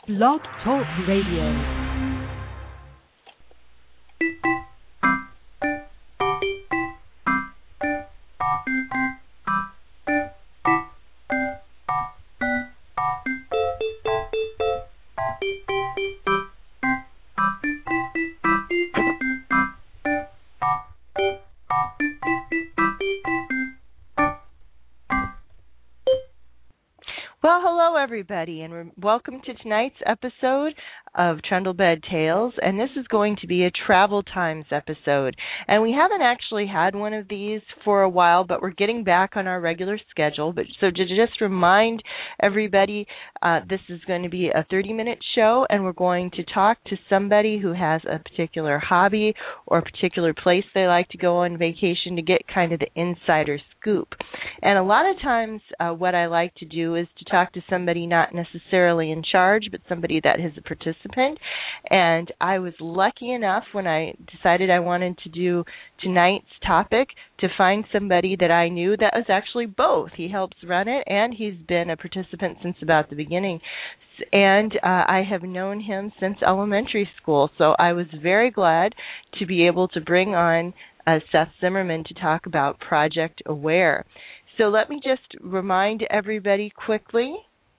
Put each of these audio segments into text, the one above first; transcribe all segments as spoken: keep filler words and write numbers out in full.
Blog Talk Radio. Well, hello everybody, and re- welcome to tonight's episode of Trundlebed Tales, and this is going to be a Travel Times episode. And we haven't actually had one of these for a while, but we're getting back on our regular schedule. But so to just remind everybody, uh, this is going to be a thirty-minute show, and we're going to talk to somebody who has a particular hobby or a particular place they like to go on vacation to get kind of the insider scoop. And a lot of times uh, what I like to do is to talk to somebody not necessarily in charge, but somebody that is a participant. And I was lucky enough when I decided I wanted to do tonight's topic to find somebody that I knew that was actually both. He helps run it, and he's been a participant since about the beginning. And uh, I have known him since elementary school, so I was very glad to be able to bring on uh, Seth Zimmerman to talk about Project Aware. So let me just remind everybody quickly.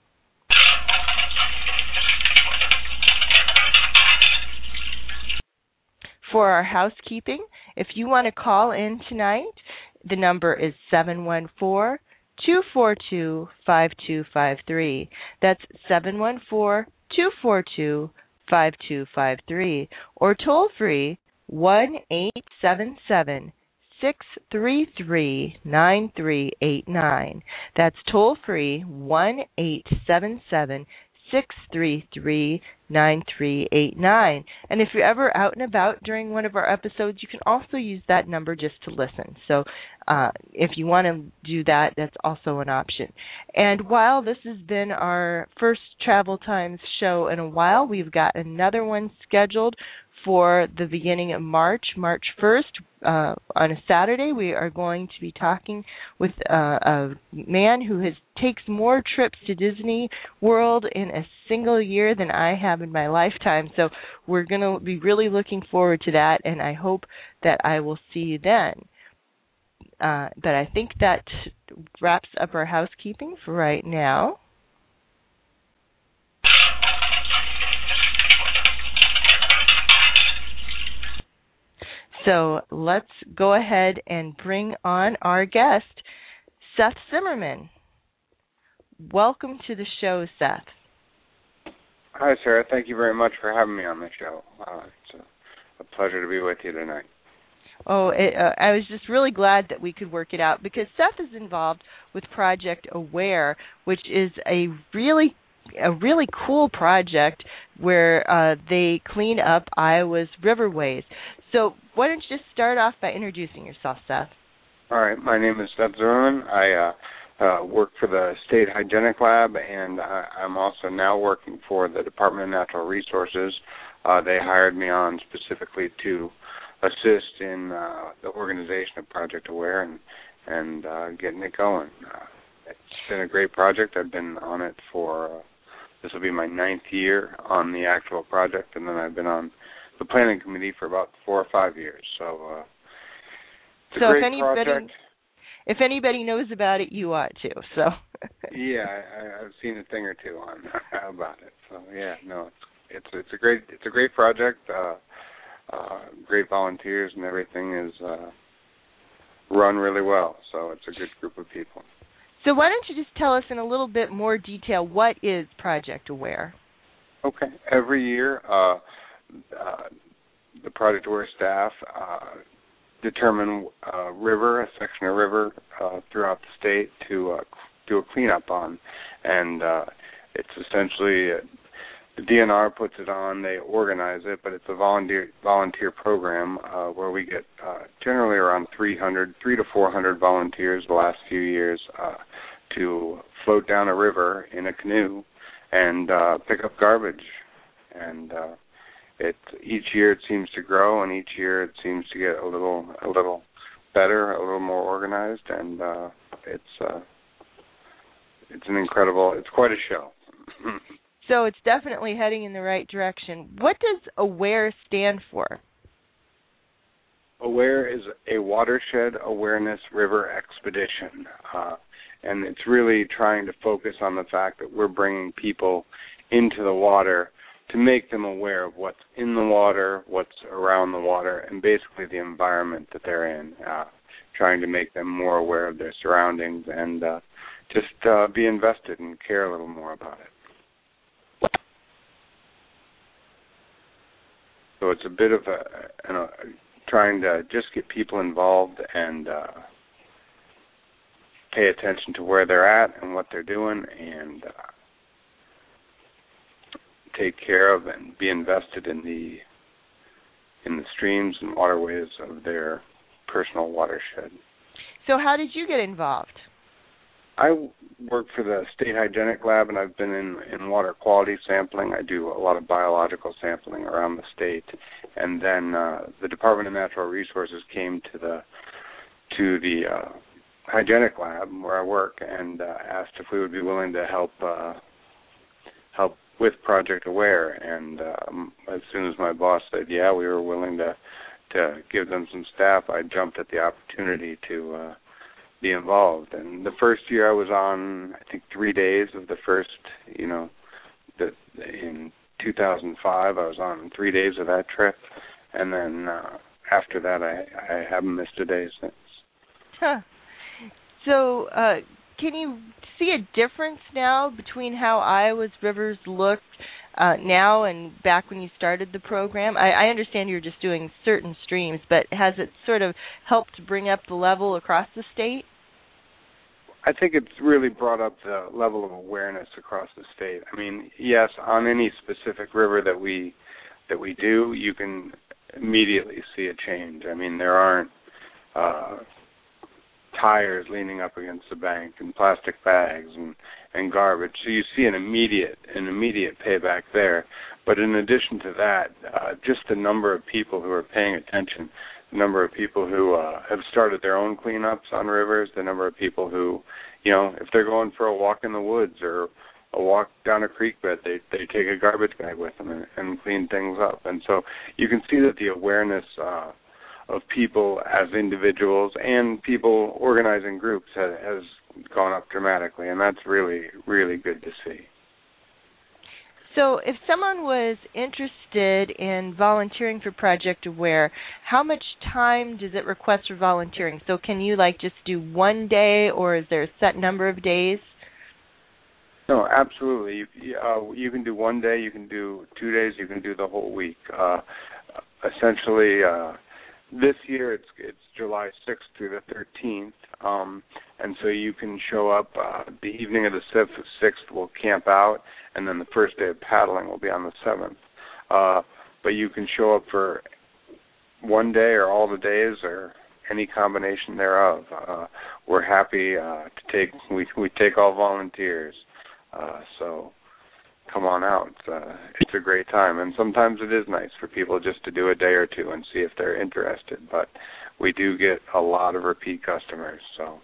For our housekeeping, if you want to call in tonight, the number is seven one four, two four two, five two five three. That's seven one four, two four two, five two five three. Or toll free, one eight seven seven, six three three, nine three eight nine. That's toll free, one eight seven seven, six three three, nine three eight nine. And if you're ever out and about during one of our episodes, you can also use that number just to listen. So uh, if you want to do that, that's also an option. And while this has been our first Travel Times show in a while, we've got another one scheduled for the beginning of March, March first, uh, on a Saturday. We are going to be talking with uh, a man who has takes more trips to Disney World in a single year than I have in my lifetime. So we're going to be really looking forward to that, and I hope that I will see you then. Uh, but I think that wraps up our housekeeping for right now. So let's go ahead and bring on our guest, Seth Zimmerman. Welcome to the show, Seth. Hi, Sarah. Thank you very much for having me on the show. Uh, it's a, a pleasure to be with you tonight. Oh, it, uh, I was just really glad that we could work it out because Seth is involved with Project Aware, which is a really a really cool project where uh, they clean up Iowa's riverways. So why don't you just start off by introducing yourself, Seth? All right. My name is Seth Zimmerman. I uh, uh, work for the State Hygienic Lab, and I, I'm also now working for the Department of Natural Resources. Uh, they hired me on specifically to assist in uh, the organization of Project Aware and, and uh, getting it going. Uh, it's been a great project. I've been on it for, uh, this will be my ninth year on the actual project, and then I've been on the planning committee for about four or five years. So uh, it's a so great if anybody, project. If anybody knows about it, you ought to. So yeah, I, I've seen a thing or two on about it. So yeah, no, it's it's it's a great it's a great project. Uh, uh, great volunteers and everything is uh, run really well. So it's a good group of people. So why don't you just tell us in a little bit more detail what is Project Aware? Okay, every year. Uh, Uh, the Project Aware staff uh, determine a river, a section of river uh, throughout the state to uh, do a cleanup on, and uh, it's essentially uh, the D N R puts it on, they organize it, but it's a volunteer volunteer program uh, where we get uh, generally around three hundred, three to four hundred volunteers the last few years uh, to float down a river in a canoe and uh, pick up garbage, and uh, It each year it seems to grow, and each year it seems to get a little a little better, a little more organized, and uh, it's uh, it's an incredible, it's quite a show. So it's definitely heading in the right direction. What does AWARE stand for? AWARE is a Watershed Awareness River Expedition, uh, and it's really trying to focus on the fact that we're bringing people into the water to make them aware of what's in the water, what's around the water, and basically the environment that they're in, uh, trying to make them more aware of their surroundings and uh, just uh, be invested and care a little more about it. So it's a bit of a, you know, trying to just get people involved and uh, pay attention to where they're at and what they're doing, and uh, take care of and be invested in the in the streams and waterways of their personal watershed. So how did you get involved? I work for the State Hygienic Lab, and I've been in, in water quality sampling. I do a lot of biological sampling around the state. And then uh, the Department of Natural Resources came to the to the uh, Hygienic Lab where I work and uh, asked if we would be willing to help uh, help with Project AWARE. And um, as soon as my boss said, yeah, we were willing to to give them some staff, I jumped at the opportunity to uh, be involved. And the first year I was on, I think, three days of the first, you know, the, in two thousand five, I was on three days of that trip. And then uh, after that, I, I haven't missed a day since. Huh. So uh, can you see a difference now between how Iowa's rivers look uh, now and back when you started the program? I, I understand you're just doing certain streams, but has it sort of helped bring up the level across the state? I think it's really brought up the level of awareness across the state. I mean, yes, on any specific river that we that we do, you can immediately see a change. I mean, there aren't uh, tires leaning up against the bank and plastic bags and, and garbage. So you see an immediate an immediate payback there. But in addition to that, uh, just the number of people who are paying attention, the number of people who uh, have started their own cleanups on rivers, the number of people who, you know, if they're going for a walk in the woods or a walk down a creek bed, they they take a garbage bag with them and, and clean things up. And so you can see that the awareness uh, of people as individuals and people organizing groups has, has gone up dramatically, and that's really, really good to see. So if someone was interested in volunteering for Project AWARE, how much time does it request for volunteering? So can you, like, just do one day, or is there a set number of days? No, absolutely. You, uh, you can do one day, you can do two days, you can do the whole week. Uh, essentially, uh, this year it's it's July sixth through the thirteenth, um, and so you can show up uh, the evening of the sixth. We'll camp out, and then the first day of paddling will be on the seventh. Uh, but you can show up for one day or all the days or any combination thereof. Uh, we're happy uh, to take we we take all volunteers. Uh, so come on out. It's, uh, it's a great time. And sometimes it is nice for people just to do a day or two and see if they're interested. But we do get a lot of repeat customers. So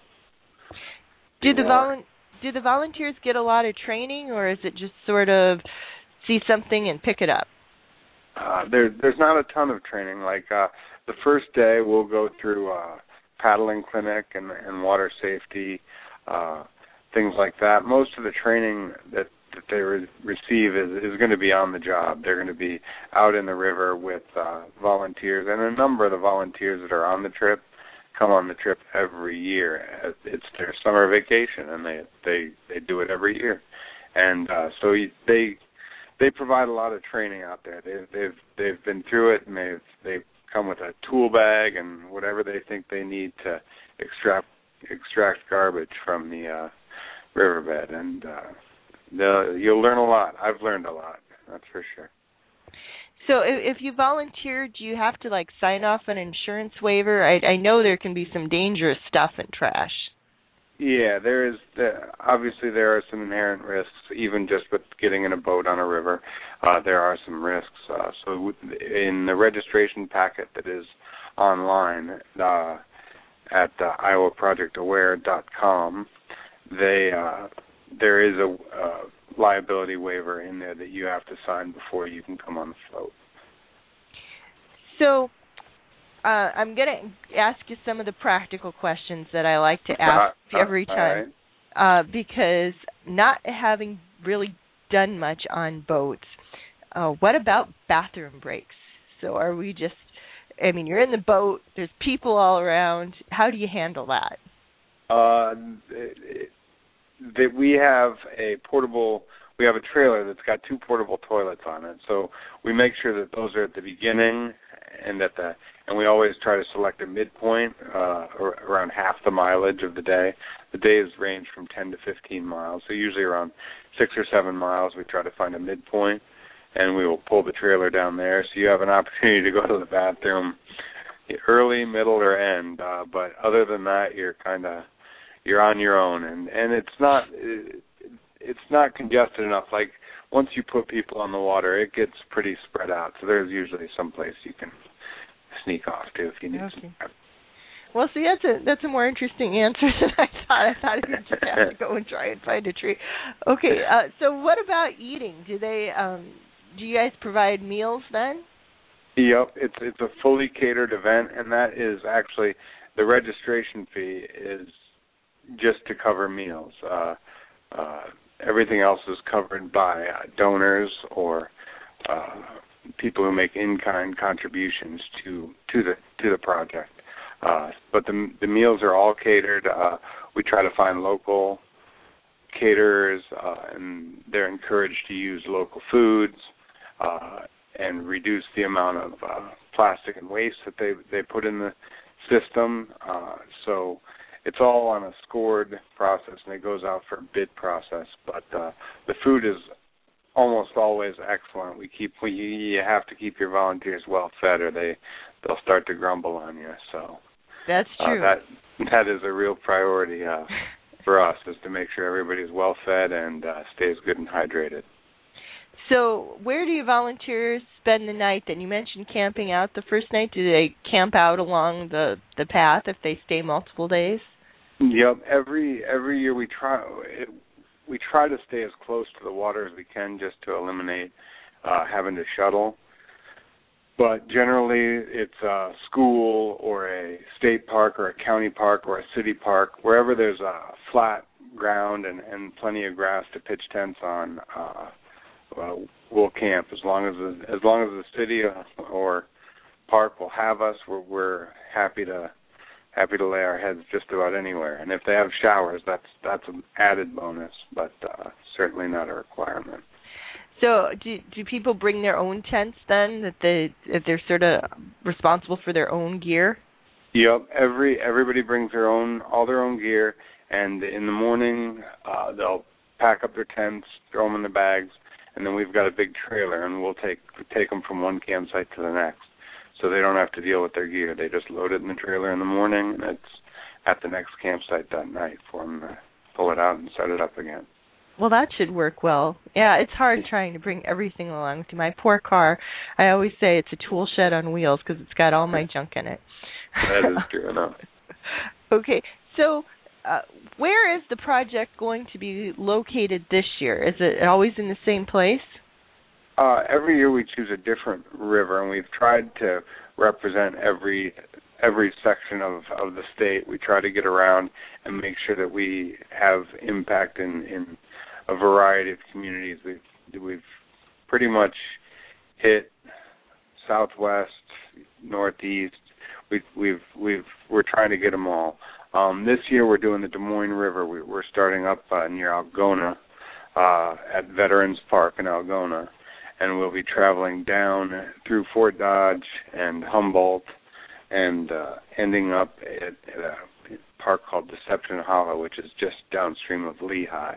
do the volu- do the volunteers get a lot of training, or is it just sort of see something and pick it up? Uh, there, there's not a ton of training. Like uh, the first day, we'll go through uh, paddling clinic and, and water safety, uh, things like that. Most of the training that, that they re- receive is, is going to be on the job. They're going to be out in the river with uh, volunteers, and a number of the volunteers that are on the trip come on the trip every year. It's their summer vacation, and they they, they do it every year. And uh, so they they provide a lot of training out there. They've they've they've been through it, and they've they've come with a tool bag and whatever they think they need to extract extract garbage from the uh, riverbed, and uh, you'll learn a lot. I've learned a lot, that's for sure. So if, if you volunteer, do you have to, like, sign off an insurance waiver? I, I know there can be some dangerous stuff in trash. Yeah, there is. The, obviously, there are some inherent risks, even just with getting in a boat on a river. Uh, there are some risks. Uh, so in the registration packet that is online uh, at uh, iowa project aware dot com, they uh, there is a uh, liability waiver in there that you have to sign before you can come on the float. So uh, I'm going to ask you some of the practical questions that I like to ask uh, every time, right. uh, because not having really done much on boats, uh, what about bathroom breaks? So are we just, I mean, you're in the boat, there's people all around. How do you handle that? Uh, that we have a portable, we have a trailer that's got two portable toilets on it. So we make sure that those are at the beginning and at the, and we always try to select a midpoint uh, around half the mileage of the day. The days range from ten to fifteen miles, so usually around six or seven miles we try to find a midpoint, and we will pull the trailer down there. So you have an opportunity to go to the bathroom early, middle, or end. Uh, but other than that, you're kind of you're on your own, and, and it's not it, it's not congested enough. Like once you put people on the water, it gets pretty spread out. So there's usually some place you can sneak off to if you need okay. some time. Well, see, that's a that's a more interesting answer than I thought. I thought you just have to go and try and find a tree. Okay, uh, so what about eating? Do they um, do you guys provide meals then? Yep, it's it's a fully catered event, and that is actually the registration fee is just to cover meals. Uh, uh, everything else is covered by uh, donors or uh, people who make in-kind contributions to to the to the project. Uh, but the the meals are all catered. Uh, we try to find local caterers, uh, and they're encouraged to use local foods uh, and reduce the amount of uh, plastic and waste that they they put in the system. Uh, so it's all on a scored process, and it goes out for a bid process. But uh, the food is almost always excellent. We keep we, you have to keep your volunteers well fed, or they they'll start to grumble on you. So. That's true. Uh, that that is a real priority uh, for us, is to make sure everybody's well fed and uh, stays good and hydrated. So where do your volunteers spend the night then? You mentioned camping out the first night. Do they camp out along the, the path if they stay multiple days? Yep. Every every year we try it, we try to stay as close to the water as we can, just to eliminate uh, having to shuttle. But generally, it's a school or a state park or a county park or a city park, wherever there's a flat ground and, and plenty of grass to pitch tents on. Uh, well, we'll camp as long as the, as long as the city or park will have us. We're, we're happy to happy to lay our heads just about anywhere. And if they have showers, that's that's an added bonus, but uh, certainly not a requirement. So do do people bring their own tents then, that they if they're sort of responsible for their own gear? Yep, every everybody brings their own all their own gear, and in the morning uh, they'll pack up their tents, throw them in the bags, and then we've got a big trailer, and we'll take take them from one campsite to the next, so they don't have to deal with their gear. They just load it in the trailer in the morning, and it's at the next campsite that night for them to pull it out and set it up again. Well, that should work well. Yeah, it's hard trying to bring everything along with you. My poor car, I always say it's a tool shed on wheels because it's got all my junk in it. That is true enough. Okay, so uh, where is the project going to be located this year? Is it always in the same place? Uh, every year we choose a different river, and we've tried to represent every every section of, of the state. We try to get around and make sure that we have impact in, in a variety of communities. We've, we've pretty much hit Southwest, Northeast. We've, we've, we've, we're trying to get them all. Um, this year we're doing the Des Moines River. We, we're starting up uh, near Algona uh, at Veterans Park in Algona, and we'll be traveling down through Fort Dodge and Humboldt and uh, ending up at, at a park called Deception Hollow, which is just downstream of Lehigh.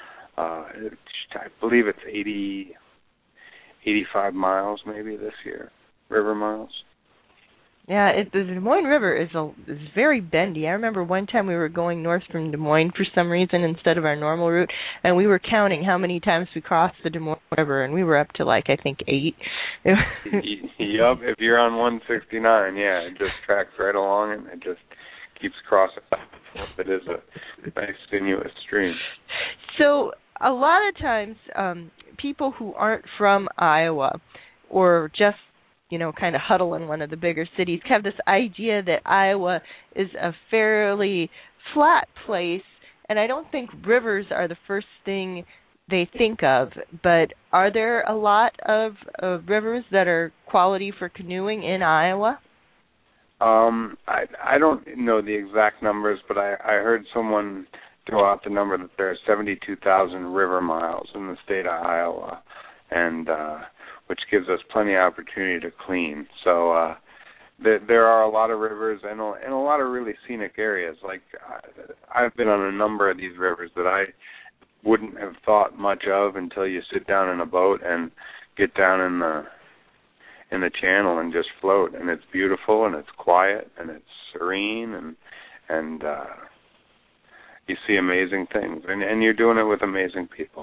Uh, I believe it's eighty, eighty-five miles maybe this year, river miles. Yeah, it, the Des Moines River is a is very bendy. I remember one time we were going north from Des Moines for some reason instead of our normal route, and we were counting how many times we crossed the Des Moines River, and we were up to like I think eight. Yep, if you're on one sixty-nine, yeah, it just tracks right along and it just keeps crossing. It is a nice sinuous stream. So a lot of times um, people who aren't from Iowa or just, you know, kind of huddle in one of the bigger cities have this idea that Iowa is a fairly flat place, and I don't think rivers are the first thing they think of, but are there a lot of uh, rivers that are quality for canoeing in Iowa? Um, I I don't know the exact numbers, but I, I heard someone throw out the number that there are seventy-two thousand river miles in the state of Iowa, and uh, which gives us plenty of opportunity to clean. So uh, there, there are a lot of rivers and a, and a lot of really scenic areas. Like I, I've been on a number of these rivers that I wouldn't have thought much of until you sit down in a boat and get down in the in the channel and just float, and it's beautiful and it's quiet and it's serene, and and uh, you see amazing things, and, and you're doing it with amazing people.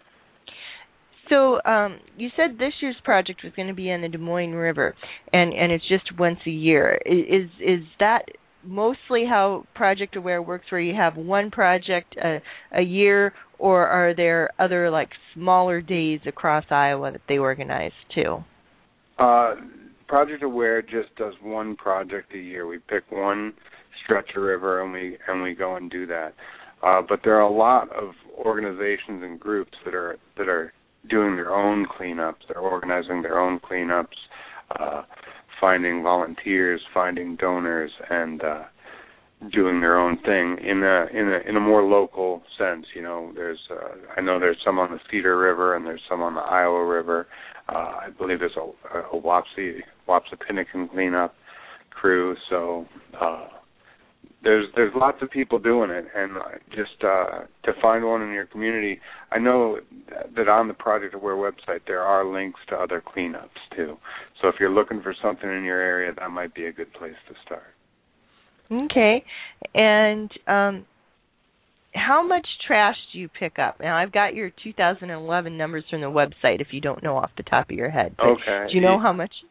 So um, you said this year's project was going to be on the Des Moines River, and, and it's just once a year. Is is that mostly how Project Aware works, where you have one project a, a year, or are there other like smaller days across Iowa that they organize too? Uh, Project Aware just does one project a year. We pick one stretch of river and we and we go and do that. Uh, but there are a lot of organizations and groups that are that are doing their own cleanups. They're organizing their own cleanups, uh, finding volunteers, finding donors, and uh, doing their own thing in a in a in a more local sense. You know, there's uh, I know there's some on the Cedar River and there's some on the Iowa River. Uh, I believe there's a, a Wapsie Wapsipinicon cleanup crew. So uh, there's there's lots of people doing it, and just uh, to find one in your community. I know that on the Project Aware website there are links to other cleanups too. So if you're looking for something in your area, that might be a good place to start. Okay, and um, how much trash do you pick up? Now, I've got your two thousand eleven numbers from the website if you don't know off the top of your head. But okay. Do you know how much?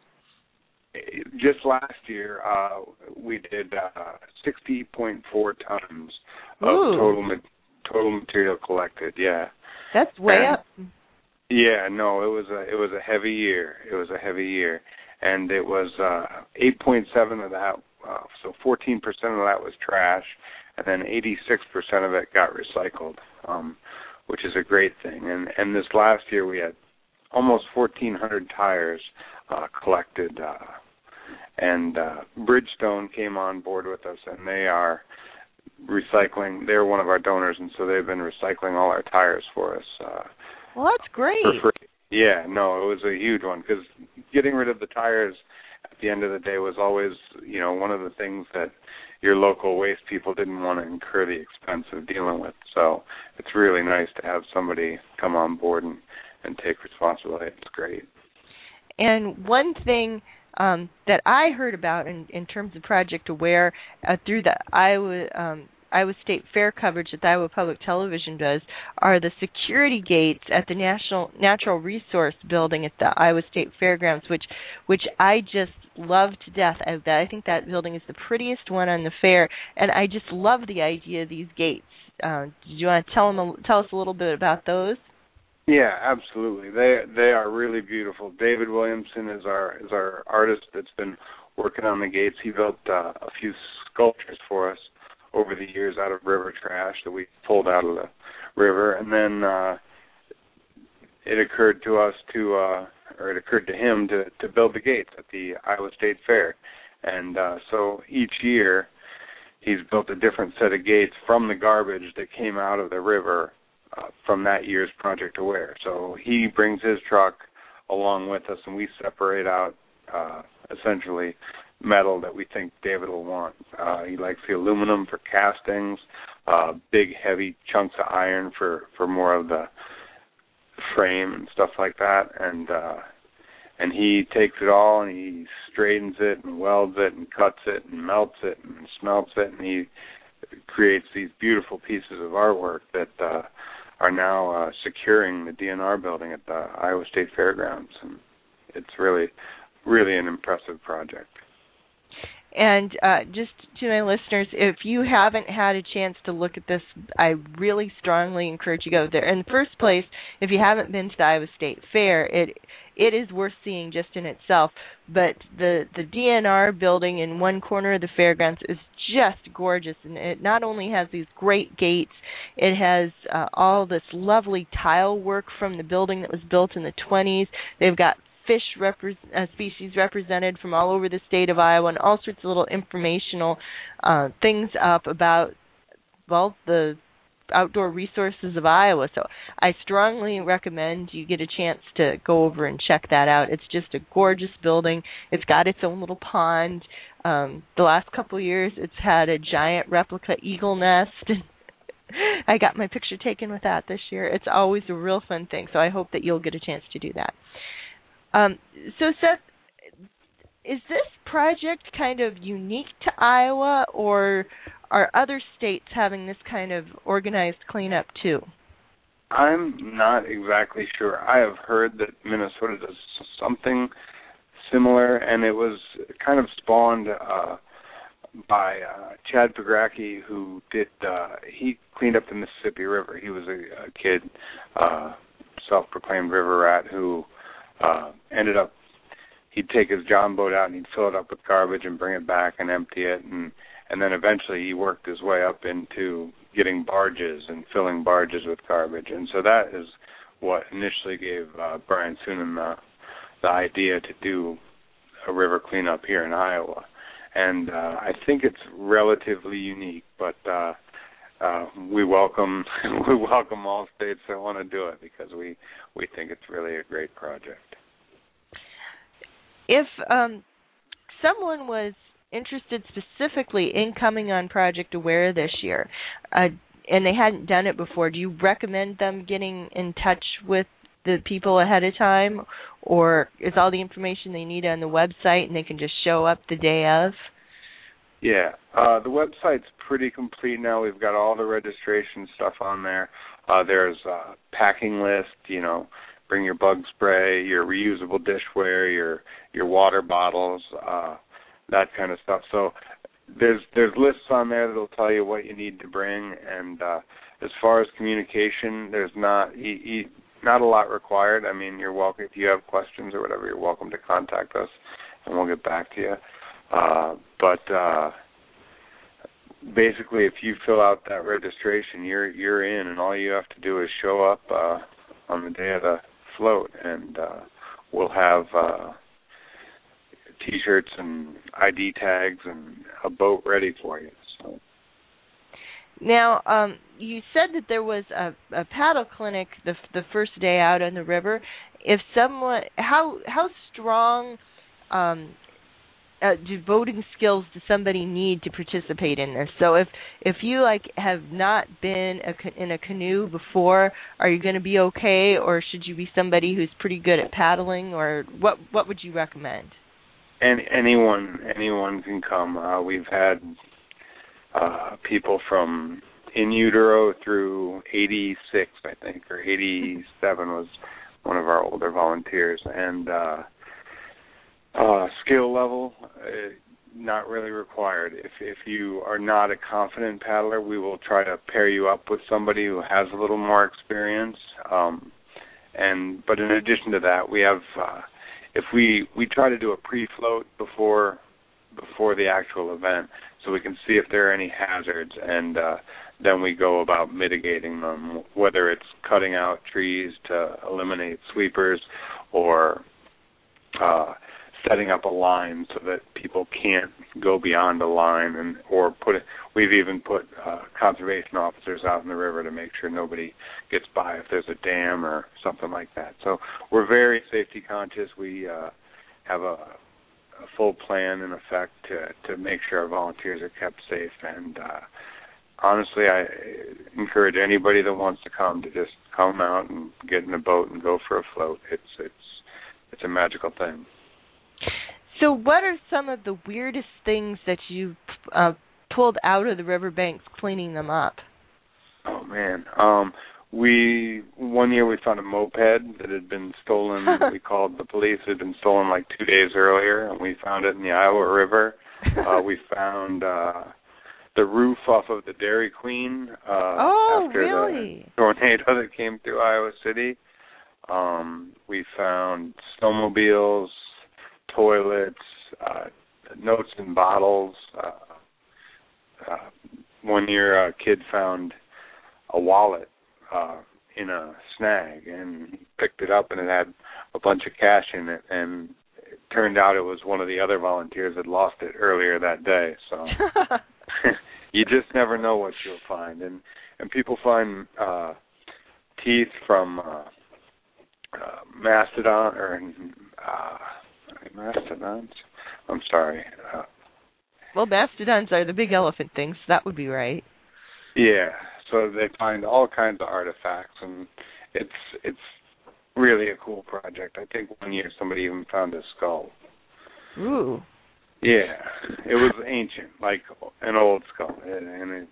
Just last year, uh, we did uh, sixty point four tons of Ooh. total ma- total material collected. Yeah, that's way and, up. Yeah, no, it was a it was a heavy year. It was a heavy year, and it was uh, eight point seven of that. Uh, so fourteen percent of that was trash, and then eighty-six percent of it got recycled, um, which is a great thing. And and this last year we had almost fourteen hundred tires uh, collected, uh, and uh, Bridgestone came on board with us, and they are recycling. They're one of our donors, and so they've been recycling all our tires for us. Uh, well, that's great. For free. Yeah, no, it was a huge one, because getting rid of the tires at the end of the day was always, you know, one of the things that your local waste people didn't want to incur the expense of dealing with. So it's really nice to have somebody come on board and, and take responsibility. It's great. And one thing um, that I heard about in, in terms of Project Aware uh, through the Iowa um, Iowa State Fair coverage that the Iowa Public Television does are the security gates at the National Natural Resource Building at the Iowa State Fairgrounds, which which I just love to death. I, I think that building is the prettiest one on the fair, and I just love the idea of these gates. Uh, do you want to tell them, tell us a little bit about those? Yeah, absolutely. They they are really beautiful. David Williamson is our is our artist that's been working on the gates. He built uh, a few sculptures for us over the years out of river trash that we pulled out of the river, and then uh, it occurred to us to, uh, or it occurred to him to, to build the gates at the Iowa State Fair. And uh, so each year he's built a different set of gates from the garbage that came out of the river uh, from that year's Project Aware. So he brings his truck along with us, and we separate out uh, essentially metal that we think David will want. Uh, he likes the aluminum for castings, uh, big heavy chunks of iron for, for more of the frame and stuff like that. And uh, and he takes it all and he straightens it and welds it and cuts it and melts it and smelts it, and he creates these beautiful pieces of artwork that uh, are now uh, securing the D N R building at the Iowa State Fairgrounds. And it's really, really an impressive project. And uh, just to my listeners, if you haven't had a chance to look at this, I really strongly encourage you to go there. In the first place, if you haven't been to the Iowa State Fair, it it is worth seeing just in itself. But the, the D N R building in one corner of the fairgrounds is just gorgeous. And it not only has these great gates, it has uh, all this lovely tile work from the building that was built in the twenties. They've got fish repre- uh, species represented from all over the state of Iowa, and all sorts of little informational uh, things up about, well, the outdoor resources of Iowa. So I strongly recommend you get a chance to go over and check that out. It's just a gorgeous building. It's got its own little pond. Um, the last couple of years, it's had a giant replica eagle nest. I got my picture taken with that this year. It's always a real fun thing, so I hope that you'll get a chance to do that. Um, so, Seth, is this project kind of unique to Iowa, or are other states having this kind of organized cleanup too? I'm not exactly sure. I have heard that Minnesota does something similar, and it was kind of spawned uh, by uh, Chad Pagracki, who did, uh, he cleaned up the Mississippi River. He was a, a kid, uh, self-proclaimed river rat, who Uh, ended up, he'd take his John boat out and he'd fill it up with garbage and bring it back and empty it, and and then eventually he worked his way up into getting barges and filling barges with garbage, and so that is what initially gave uh, Brian Sunan the, the idea to do a river cleanup here in Iowa, and uh, I think it's relatively unique, but uh, uh, we welcome we welcome all states that want to do it, because we we think it's really a great project. If um, someone was interested specifically in coming on Project Aware this year, uh, and they hadn't done it before, do you recommend them getting in touch with the people ahead of time, or is all the information they need on the website and they can just show up the day of? Yeah, uh, the website's pretty complete now. We've got all the registration stuff on there. Uh, there's a packing list, you know, bring your bug spray, your reusable dishware, your your water bottles, uh, that kind of stuff. So there's there's lists on there that'll tell you what you need to bring. And uh, as far as communication, there's not e- e- not a lot required. I mean, you're welcome, if you have questions or whatever, you're welcome to contact us, and we'll get back to you. Uh, but uh, basically, if you fill out that registration, you're you're in, and all you have to do is show up uh, on the day of the float, and uh, we'll have uh, T-shirts and I D tags and a boat ready for you. So. Now, um, you said that there was a, a paddle clinic the the first day out on the river. If someone, how how strong um, uh, do boating skills does somebody need to participate in this? So if if you like have not been a, in a canoe before, are you going to be okay, or should you be somebody who's pretty good at paddling, or what what would you recommend? And anyone anyone can come. Uh, we've had uh, people from in utero through eighty-six, I think, or eighty-seven was one of our older volunteers, and uh, uh, skill level uh, not really required. If if you are not a confident paddler, we will try to pair you up with somebody who has a little more experience. Um, and but in addition to that, we have uh, if we we try to do a pre-float before before the actual event, so we can see if there are any hazards, and uh, then we go about mitigating them, whether it's cutting out trees to eliminate sweepers, or uh, setting up a line so that people can't go beyond a line, and or put it. We've even put uh, conservation officers out in the river to make sure nobody gets by if there's a dam or something like that. So we're very safety conscious. We uh, have a, a full plan in effect to to make sure our volunteers are kept safe. And uh, honestly, I encourage anybody that wants to come to just come out and get in a boat and go for a float. It's it's it's a magical thing. So what are some of the weirdest things that you've uh, pulled out of the riverbanks cleaning them up? Oh, man. Um, we one year we found a moped that had been stolen. We called the police. It had been stolen like two days earlier, and we found it in the Iowa River. uh, we found uh, the roof off of the Dairy Queen uh, oh, after really? the tornado that came through Iowa City. Um, we found snowmobiles, toilets, uh, notes and bottles. Uh, uh, one year, a kid found a wallet uh, in a snag and he picked it up, and it had a bunch of cash in it. And it turned out it was one of the other volunteers had lost it earlier that day. So you just never know what you'll find. And and people find uh, teeth from uh, uh, mastodon or uh, mastodons. I'm sorry. Uh, well, mastodons are the big elephant things. So that would be right. Yeah. So they find all kinds of artifacts, and it's it's really a cool project. I think one year somebody even found a skull. Ooh. Yeah, it was ancient, like an old skull, and it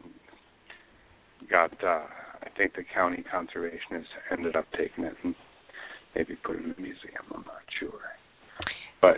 got. Uh, I think the county conservationists ended up taking it and maybe put it in the museum. I'm not sure, but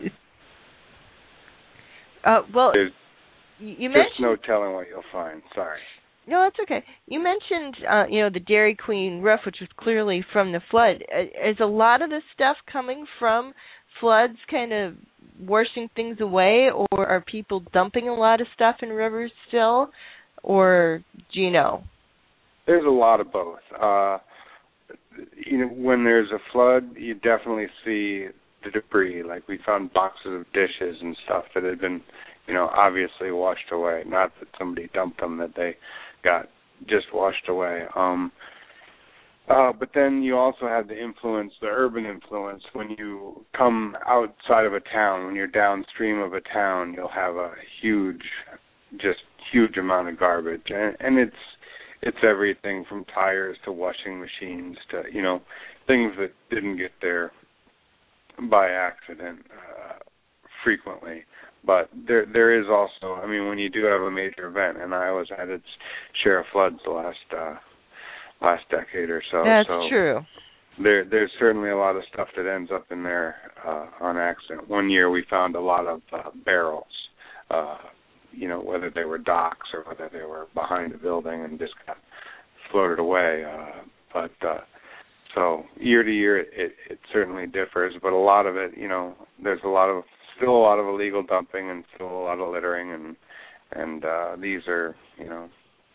uh, well, there's you just mentioned no telling what you'll find. Sorry. No, that's okay. You mentioned, uh, you know, the Dairy Queen roof, which was clearly from the flood. Is a lot of this stuff coming from floods kind of washing things away, or are people dumping a lot of stuff in rivers still, or do you know? There's a lot of both. Uh, you know, when there's a flood, you definitely see the debris. Like we found boxes of dishes and stuff that had been, you know, obviously washed away. Not that somebody dumped them, that they got just washed away. Um, uh, but then you also have the influence, the urban influence. When you come outside of a town, when you're downstream of a town, you'll have a huge, just huge amount of garbage. And, and it's it's everything from tires to washing machines to, you know, things that didn't get there by accident uh, frequently. But there, there is also, I mean, when you do have a major event, and Iowa's had its share of floods the last uh, last decade or so. That's so true. There, there's certainly a lot of stuff that ends up in there uh, on accident. One year we found a lot of uh, barrels, uh, you know, whether they were docks or whether they were behind a building and just got floated away. Uh, but uh, so year to year, it, it certainly differs. But a lot of it, you know, there's a lot of still a lot of illegal dumping and still a lot of littering, and and uh, these are, you know,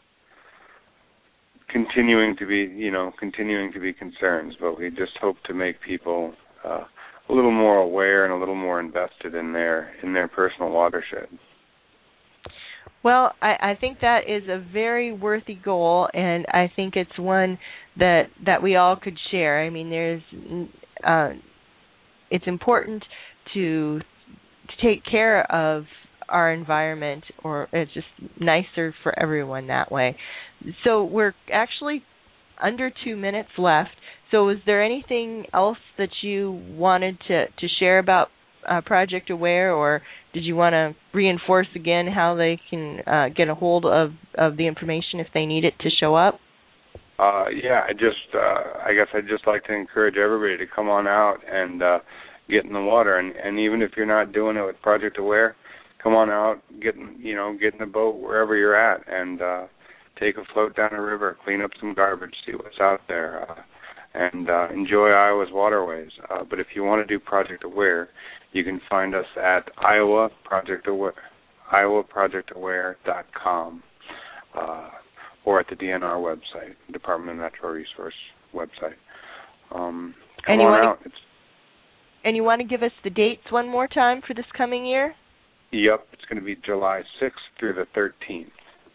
continuing to be, you know, continuing to be concerns. But we just hope to make people uh, a little more aware and a little more invested in their in their personal watershed. Well, I, I think that is a very worthy goal, and I think it's one that that we all could share. I mean, there's uh, it's important to to take care of our environment, or it's just nicer for everyone that way. So we're actually under two minutes left. So is there anything else that you wanted to, to share about uh, Project Aware, or did you want to reinforce again how they can uh, get a hold of, of the information if they need it to show up? Uh, yeah, I just, uh, I guess I'd just like to encourage everybody to come on out and uh, get in the water, and, and even if you're not doing it with Project Aware, come on out, get in, you know, get in a boat wherever you're at, and uh, take a float down a river, clean up some garbage, see what's out there, uh, and uh, enjoy Iowa's waterways. Uh, but if you want to do Project Aware, you can find us at Iowa Project Aware, Iowa Project Aware dot com, uh, or at the D N R website, Department of Natural Resource website. Um, come and you on wanna, out. It's, and you want to give us the dates one more time for this coming year? Yep, it's going to be July sixth through the thirteenth.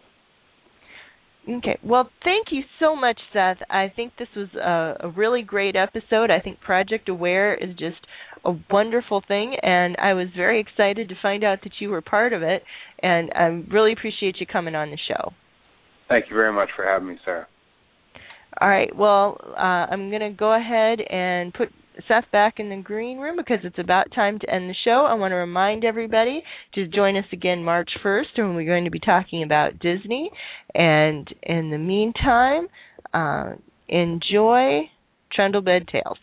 Okay. Well, thank you so much, Seth. I think this was a, a really great episode. I think Project Aware is just a wonderful thing, and I was very excited to find out that you were part of it, and I really appreciate you coming on the show. Thank you very much for having me, Sarah. All right. Well, uh, I'm going to go ahead and put Seth back in the green room because it's about time to end the show. I want to remind everybody to join us again March first when we're going to be talking about Disney. And in the meantime, uh, enjoy Trundle Bed Tales.